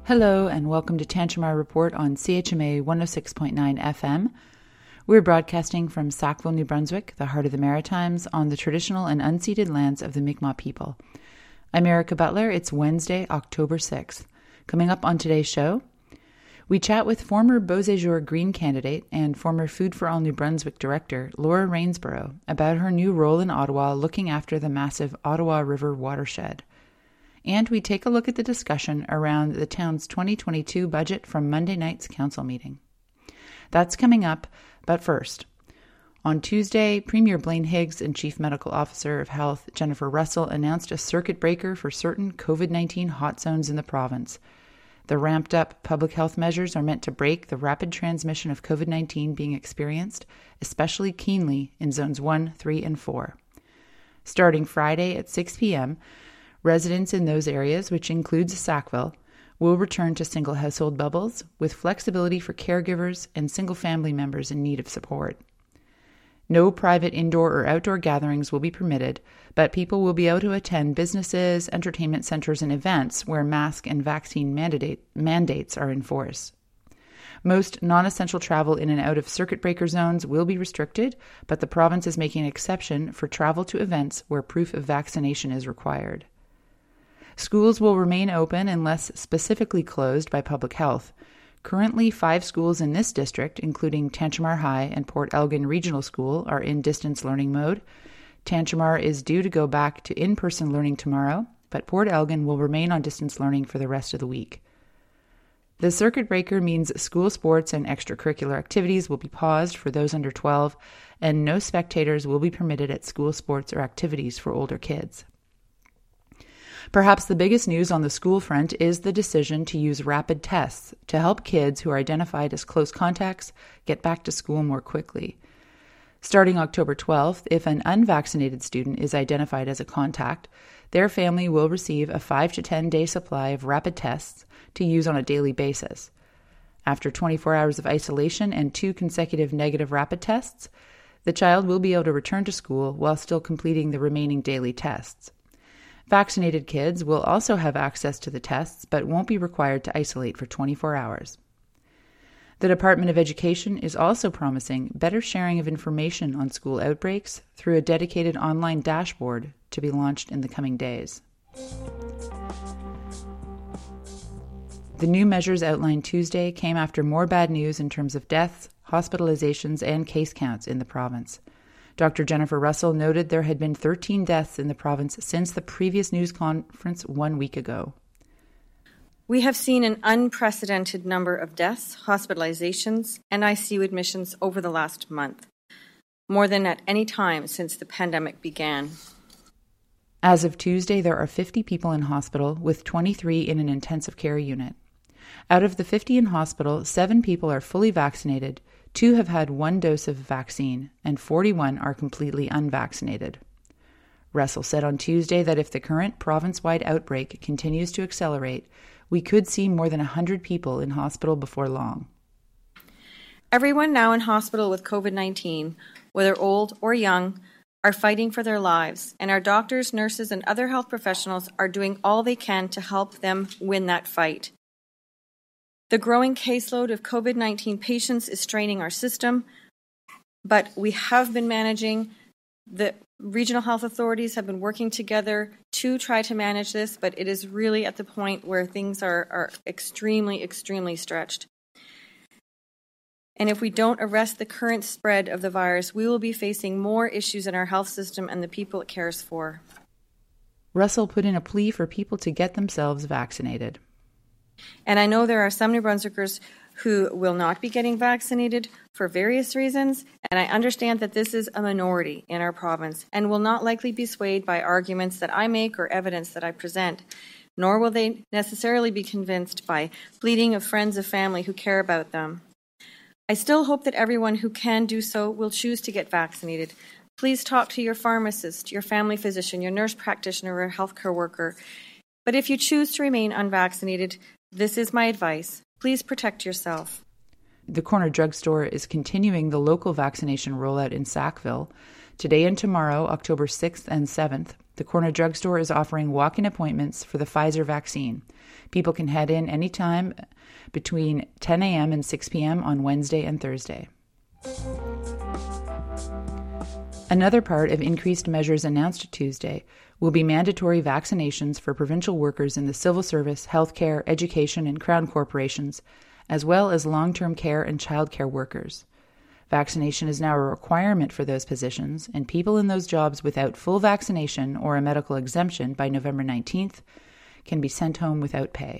Hello and welcome to Tantramar Report on CHMA 106.9 FM. We're broadcasting from Sackville, New Brunswick, the heart of the Maritimes, on the traditional and unceded lands of the Mi'kmaq people. I'm Erica Butler. It's Wednesday, October 6th. Coming up on today's show, we chat with former Beauséjour Green candidate and former Food for All New Brunswick director Laura Rainsborough about her new role in Ottawa looking after the massive Ottawa River watershed. And we take a look at the discussion around the town's 2022 budget from Monday night's council meeting. That's coming up, but first. On Tuesday, Premier Blaine Higgs and Chief Medical Officer of Health Jennifer Russell announced a circuit breaker for certain COVID-19 hot zones in the province. The ramped-up public health measures are meant to break the rapid transmission of COVID-19 being experienced, especially keenly in Zones 1, 3, and 4. Starting Friday at 6 p.m., residents in those areas, which includes Sackville, will return to single household bubbles with flexibility for caregivers and single family members in need of support. No private indoor or outdoor gatherings will be permitted, but people will be able to attend businesses, entertainment centers, and events where mask and vaccine mandates are in force. Most non-essential travel in and out of circuit breaker zones will be restricted, but the province is making an exception for travel to events where proof of vaccination is required. Schools will remain open unless specifically closed by public health. Currently, 5 schools in this district, including Tantramar High and Port Elgin Regional School, are in distance learning mode. Tantramar is due to go back to in-person learning tomorrow, but Port Elgin will remain on distance learning for the rest of the week. The circuit breaker means school sports and extracurricular activities will be paused for those under 12, and no spectators will be permitted at school sports or activities for older kids. Perhaps the biggest news on the school front is the decision to use rapid tests to help kids who are identified as close contacts get back to school more quickly. Starting October 12th, if an unvaccinated student is identified as a contact, their family will receive a 5 to 10 day supply of rapid tests to use on a daily basis. After 24 hours of isolation and 2 consecutive negative rapid tests, the child will be able to return to school while still completing the remaining daily tests. Vaccinated kids will also have access to the tests, but won't be required to isolate for 24 hours. The Department of Education is also promising better sharing of information on school outbreaks through a dedicated online dashboard to be launched in the coming days. The new measures outlined Tuesday came after more bad news in terms of deaths, hospitalizations, and case counts in the province. Dr. Jennifer Russell noted there had been 13 deaths in the province since the previous news conference 1 week ago. We have seen an unprecedented number of deaths, hospitalizations, and ICU admissions over the last month, more than at any time since the pandemic began. As of Tuesday, there are 50 people in hospital, with 23 in an intensive care unit. Out of the 50 in hospital, 7 people are fully vaccinated, 2 have had 1 dose of vaccine, and 41 are completely unvaccinated. Russell said on Tuesday that if the current province-wide outbreak continues to accelerate, we could see more than 100 people in hospital before long. Everyone now in hospital with COVID-19, whether old or young, are fighting for their lives, and our doctors, nurses, and other health professionals are doing all they can to help them win that fight. The growing caseload of COVID-19 patients is straining our system, but we have been managing. The regional health authorities have been working together to try to manage this, but it is really at the point where things are extremely, extremely stretched. And if we don't arrest the current spread of the virus, we will be facing more issues in our health system and the people it cares for. Russell put in a plea for people to get themselves vaccinated. And I know there are some New Brunswickers who will not be getting vaccinated for various reasons, and I understand that this is a minority in our province and will not likely be swayed by arguments that I make or evidence that I present, nor will they necessarily be convinced by pleading of friends of family who care about them. I still hope that everyone who can do so will choose to get vaccinated. Please talk to your pharmacist, your family physician, your nurse practitioner, or healthcare worker. But if you choose to remain unvaccinated, this is my advice. Please protect yourself. The Corner Drugstore is continuing the local vaccination rollout in Sackville. Today and tomorrow, October 6th and 7th, The corner drugstore is offering walk-in appointments for the Pfizer vaccine. People can head in anytime between 10 a.m. and 6 p.m. on Wednesday and Thursday. Another part of increased measures announced Tuesday will be mandatory vaccinations for provincial workers in the civil service, healthcare, education, and crown corporations, as well as long-term care and childcare workers. Vaccination is now a requirement for those positions, and people in those jobs without full vaccination or a medical exemption by November 19th can be sent home without pay.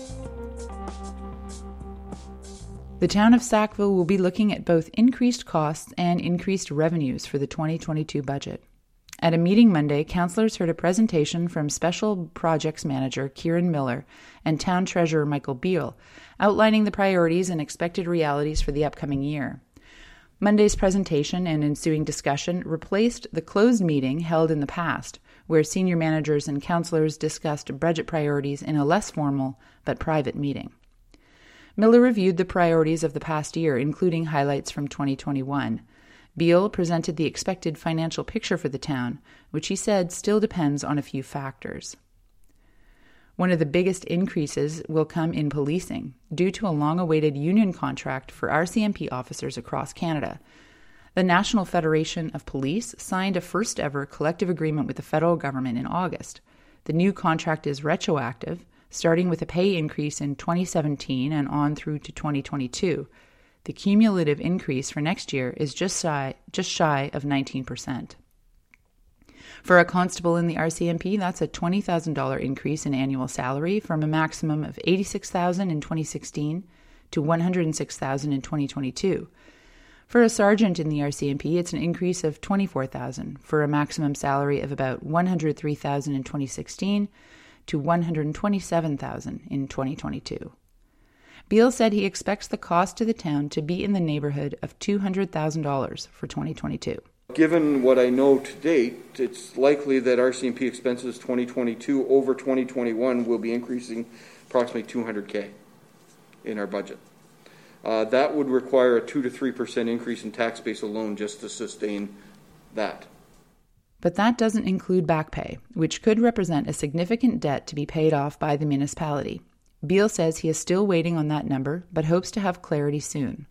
The town of Sackville will be looking at both increased costs and increased revenues for the 2022 budget. At a meeting Monday, councillors heard a presentation from Special Projects Manager Kieran Miller and Town Treasurer Michael Beale, outlining the priorities and expected realities for the upcoming year. Monday's presentation and ensuing discussion replaced the closed meeting held in the past, where senior managers and councillors discussed budget priorities in a less formal but private meeting. Miller reviewed the priorities of the past year, including highlights from 2021. Beale presented the expected financial picture for the town, which he said still depends on a few factors. One of the biggest increases will come in policing, due to a long-awaited union contract for RCMP officers across Canada. The National Federation of Police signed a first-ever collective agreement with the federal government in August. The new contract is retroactive, starting with a pay increase in 2017 and on through to 2022. The cumulative increase for next year is just shy of 19%. For a constable in the RCMP, that's a $20,000 increase in annual salary from a maximum of $86,000 in 2016 to $106,000 in 2022. For a sergeant in the RCMP, it's an increase of $24,000 for a maximum salary of about $103,000 in 2016 to $127,000 in 2022. Beale said he expects the cost to the town to be in the neighborhood of $200,000 for 2022. Given what I know to date, it's likely that RCMP expenses 2022 over 2021 will be increasing approximately $200,000 in our budget. That would require a 2 to 3% increase in tax base alone just to sustain that. But that doesn't include back pay, which could represent a significant debt to be paid off by the municipality. Beale says he is still waiting on that number, but hopes to have clarity soon.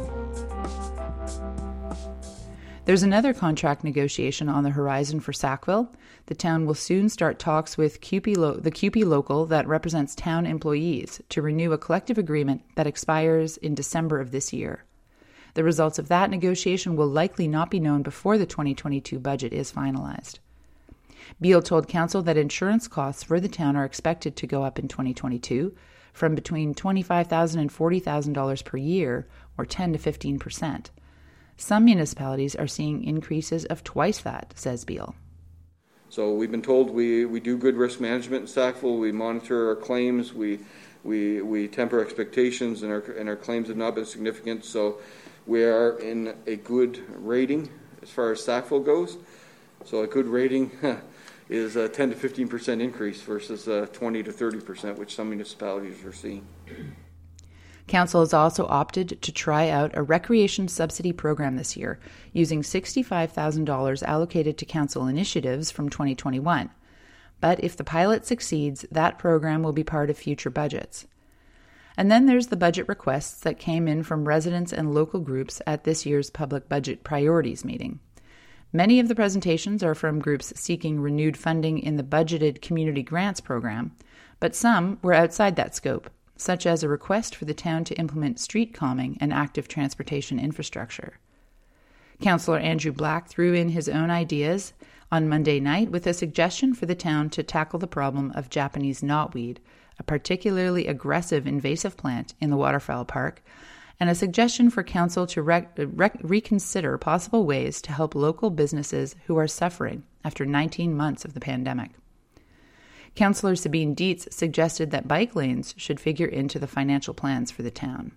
There's another contract negotiation on the horizon for Sackville. The town will soon start talks with the CUPE local that represents town employees to renew a collective agreement that expires in December of this year. The results of that negotiation will likely not be known before the 2022 budget is finalized. Beale told council that insurance costs for the town are expected to go up in 2022 from between $25,000 and $40,000 per year, or 10 to 15%. Some municipalities are seeing increases of twice that, says Beale. So we've been told we do good risk management in Sackville. We monitor our claims. We temper expectations, and our claims have not been significant. So we are in a good rating as far as Sackville goes. So a good rating is a 10 to 15% increase versus 20 to 30%, which some municipalities are seeing. Council has also opted to try out a recreation subsidy program this year, using $65,000 allocated to council initiatives from 2021. But if the pilot succeeds, that program will be part of future budgets. And then there's the budget requests that came in from residents and local groups at this year's public budget priorities meeting. Many of the presentations are from groups seeking renewed funding in the budgeted community grants program, but some were outside that scope, such as a request for the town to implement street calming and active transportation infrastructure. Councillor Andrew Black threw in his own ideas on Monday night with a suggestion for the town to tackle the problem of Japanese knotweed, a particularly aggressive invasive plant in the Waterfowl Park, and a suggestion for council to reconsider possible ways to help local businesses who are suffering after 19 months of the pandemic. Councillor Sabine Dietz suggested that bike lanes should figure into the financial plans for the town.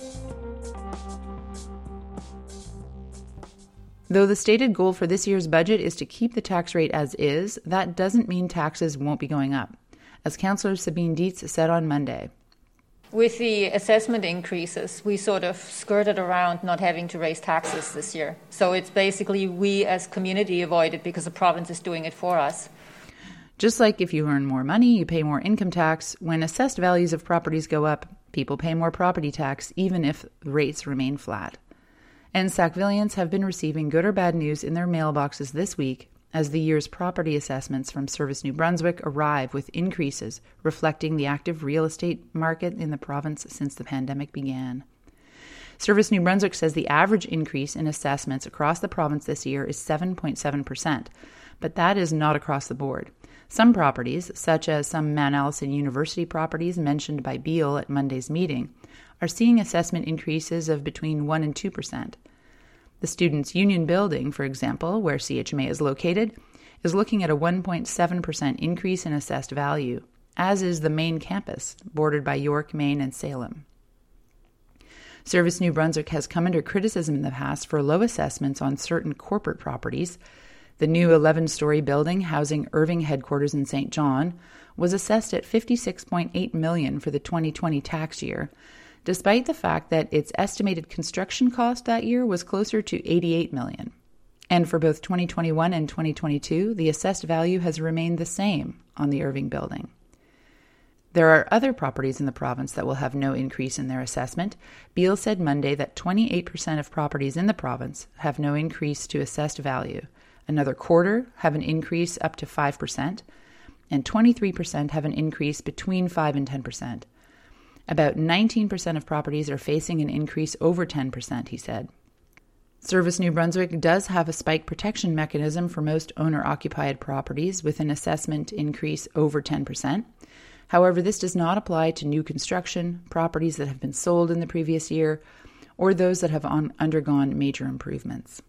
Though the stated goal for this year's budget is to keep the tax rate as is, that doesn't mean taxes won't be going up, as Councillor Sabine Dietz said on Monday. With the assessment increases, we sort of skirted around not having to raise taxes this year. So it's basically we as community avoid it because the province is doing it for us. Just like if you earn more money, you pay more income tax, when assessed values of properties go up, people pay more property tax, even if rates remain flat. And Sackvillians have been receiving good or bad news in their mailboxes this week as the year's property assessments from Service New Brunswick arrive with increases reflecting the active real estate market in the province since the pandemic began. Service New Brunswick says the average increase in assessments across the province this year is 7.7%, but that is not across the board. Some properties, such as some Mount Allison University properties mentioned by Beale at Monday's meeting, are seeing assessment increases of between 1% and 2%. The Students' Union Building, for example, where CHMA is located, is looking at a 1.7% increase in assessed value, as is the main campus, bordered by York, Maine, and Salem. Service New Brunswick has come under criticism in the past for low assessments on certain corporate properties. The new 11-story building housing Irving headquarters in St. John was assessed at $56.8 million for the 2020 tax year, despite the fact that its estimated construction cost that year was closer to $88 million. And for both 2021 and 2022, the assessed value has remained the same on the Irving building. There are other properties in the province that will have no increase in their assessment. Beale said Monday that 28% of properties in the province have no increase to assessed value. Another quarter have an increase up to 5%, and 23% have an increase between 5 and 10%. About 19% of properties are facing an increase over 10%, he said. Service New Brunswick does have a spike protection mechanism for most owner-occupied properties with an assessment increase over 10%. However, this does not apply to new construction, properties that have been sold in the previous year, or those that have undergone major improvements.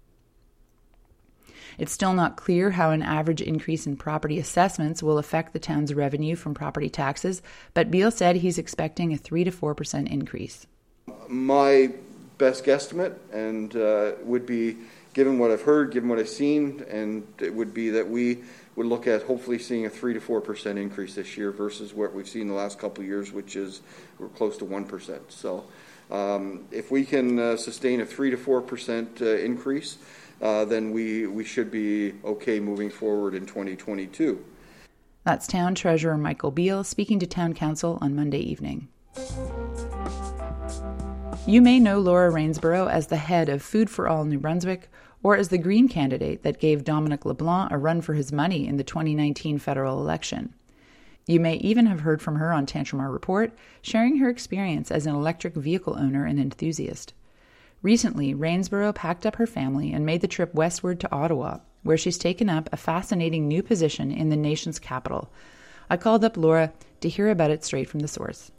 It's still not clear how an average increase in property assessments will affect the town's revenue from property taxes, but Beale said he's expecting a 3 to 4% increase. My best guesstimate and would be, given what I've heard, given what I've seen, and it would be that we would look at hopefully seeing a 3 to 4% increase this year versus what we've seen the last couple of years, which is we're close to 1%. So if we can sustain a 3 to 4% increase, then we should be okay moving forward in 2022. That's Town Treasurer Michael Beale speaking to Town Council on Monday evening. You may know Laura Rainsborough as the head of Food for All New Brunswick, or as the Green candidate that gave Dominic LeBlanc a run for his money in the 2019 federal election. You may even have heard from her on Tantramar Report, sharing her experience as an electric vehicle owner and enthusiast. Recently, Rainsborough packed up her family and made the trip westward to Ottawa, where she's taken up a fascinating new position in the nation's capital. I called up Laura to hear about it straight from the source.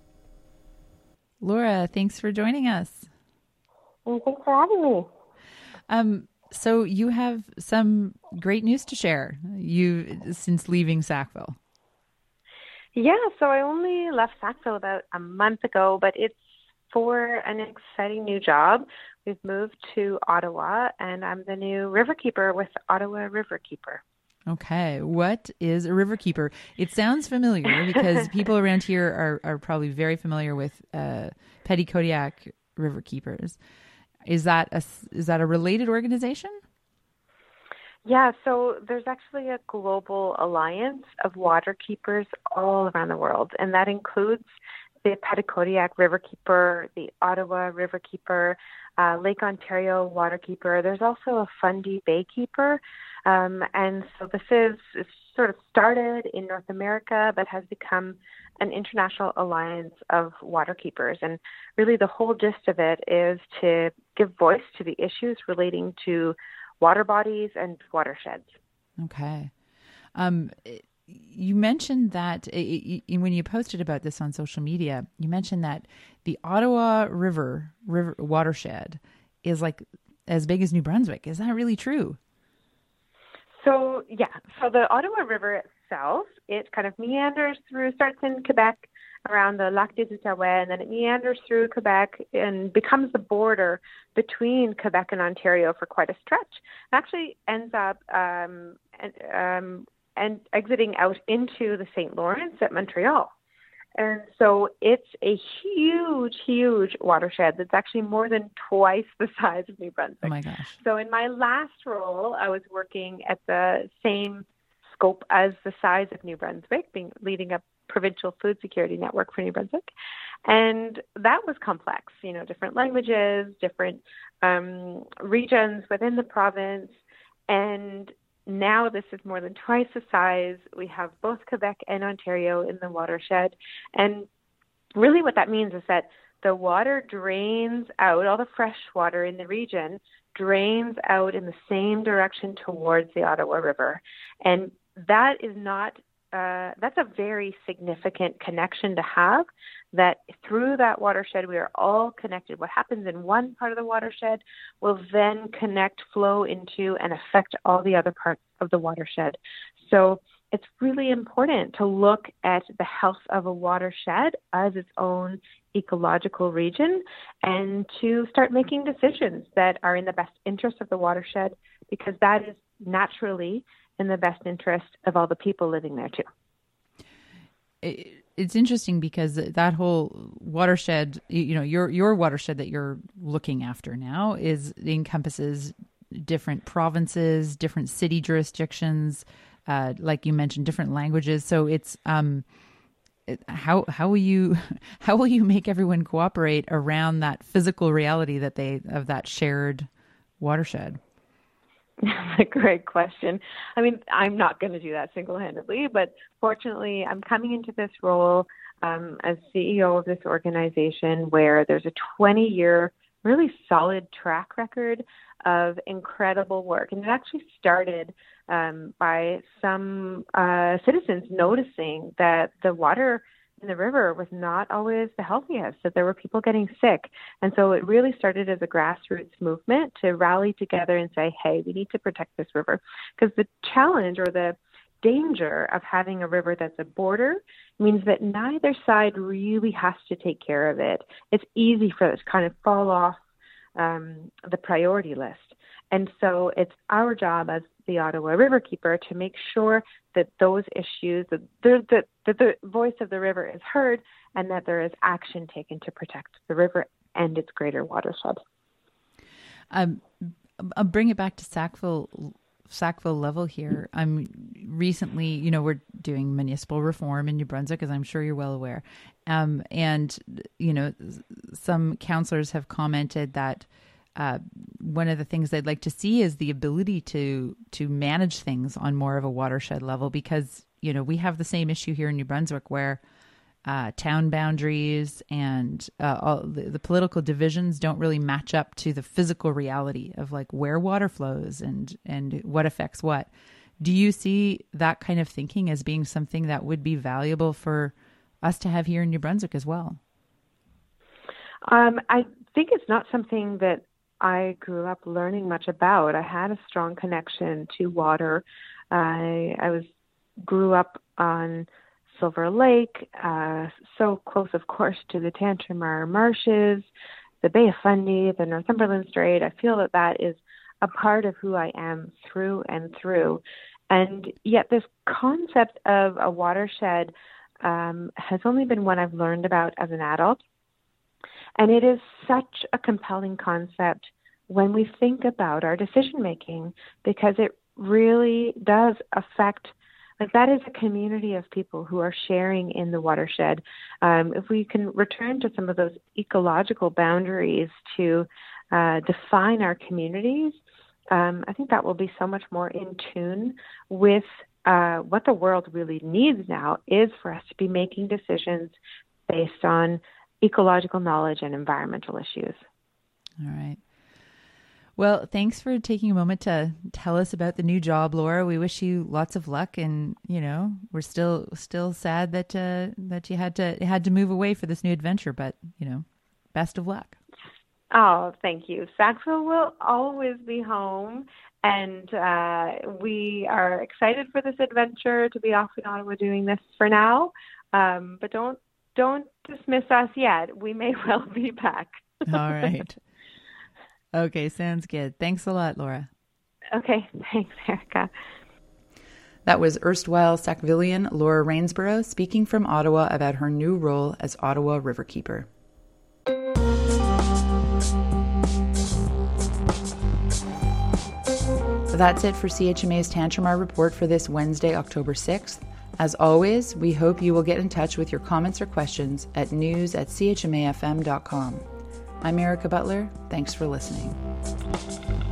Laura, thanks for joining us. Well, thanks for having me. So you have some great news to share since leaving Sackville. Yeah, so I only left Sackville about a month ago, but it's for an exciting new job. We've moved to Ottawa, and I'm the new riverkeeper with Ottawa Riverkeeper. Okay, what is a riverkeeper? It sounds familiar because people around here are probably very familiar with Petty Kodiak riverkeepers. Is that a related organization? Yeah, so there's actually a global alliance of waterkeepers all around the world, and that includes the Petitcodiac Riverkeeper, the Ottawa Riverkeeper, Lake Ontario Waterkeeper. There's also a Fundy Baykeeper, and so this is sort of started in North America, but has become an international alliance of waterkeepers. And really the whole gist of it is to give voice to the issues relating to water bodies and watersheds. Okay. You mentioned that when you posted about this on social media, you mentioned that the Ottawa River watershed is like as big as New Brunswick. Is that really true? So the Ottawa River itself, it kind of meanders through, starts in Quebec around the Lac des Outaouais, and then it meanders through Quebec and becomes the border between Quebec and Ontario for quite a stretch. It actually ends up and exiting out into the St. Lawrence at Montreal. And so it's a huge, huge watershed that's actually more than twice the size of New Brunswick. Oh my gosh. So in my last role, I was working at the same scope as the size of New Brunswick, leading a provincial food security network for New Brunswick. And that was complex, different languages, different regions within the province. And now this is more than twice the size. We have both Quebec and Ontario in the watershed. And really what that means is that the water drains out, all the fresh water in the region drains out in the same direction towards the Ottawa River. And that is not, that's a very significant connection to have, that through that watershed we are all connected. What happens in one part of the watershed will then flow into and affect all the other parts of the watershed. So it's really important to look at the health of a watershed as its own ecological region and to start making decisions that are in the best interest of the watershed, because that is naturally in the best interest of all the people living there too. It's interesting because that whole watershed, your watershed that you're looking after now encompasses different provinces, different city jurisdictions, like you mentioned, different languages. So it's how will you make everyone cooperate around that physical reality of that shared watershed? That's a great question. I mean, I'm not going to do that single-handedly, but fortunately, I'm coming into this role as CEO of this organization where there's a 20-year, really solid track record of incredible work. And it actually started by some citizens noticing that the water in the river was not always the healthiest, that there were people getting sick. And so it really started as a grassroots movement to rally together and say, hey, we need to protect this river. Because the challenge or the danger of having a river that's a border means that neither side really has to take care of it. It's easy for it to kind of fall off the priority list. And so it's our job as the Ottawa Riverkeeper to make sure that those issues, that the voice of the river is heard and that there is action taken to protect the river and its greater watershed. I'll bring it back to Sackville level here. Recently, we're doing municipal reform in New Brunswick, as I'm sure you're well aware. And some councillors have commented that one of the things they'd like to see is the ability to manage things on more of a watershed level, because, we have the same issue here in New Brunswick where town boundaries and all the political divisions don't really match up to the physical reality of like where water flows and what affects what. Do you see that kind of thinking as being something that would be valuable for us to have here in New Brunswick as well? I think it's not something that I grew up learning much about. I had a strong connection to water. I grew up on Silver Lake, so close, of course, to the Tantramar Marshes, the Bay of Fundy, the Northumberland Strait. I feel that is a part of who I am through and through. And yet this concept of a watershed has only been one I've learned about as an adult. And it is such a compelling concept when we think about our decision-making, because it really does affect, that is a community of people who are sharing in the watershed. If we can return to some of those ecological boundaries to define our communities, I think that will be so much more in tune with what the world really needs now is for us to be making decisions based on ecological knowledge and environmental issues. All right. Well, thanks for taking a moment to tell us about the new job, Laura. We wish you lots of luck, and we're still sad that you had to move away for this new adventure. But best of luck. Oh, thank you. Sackville will always be home, and we are excited for this adventure to be off in Ottawa doing this for now. But don't dismiss us yet. We may well be back. All right. Okay, sounds good. Thanks a lot, Laura. Okay, thanks, Erica. That was erstwhile Sackvillian Laura Rainsborough speaking from Ottawa about her new role as Ottawa Riverkeeper. That's it for CHMA's Tantramar Report for this Wednesday, October 6th. As always, we hope you will get in touch with your comments or questions at news@chmafm.com. I'm Erica Butler. Thanks for listening.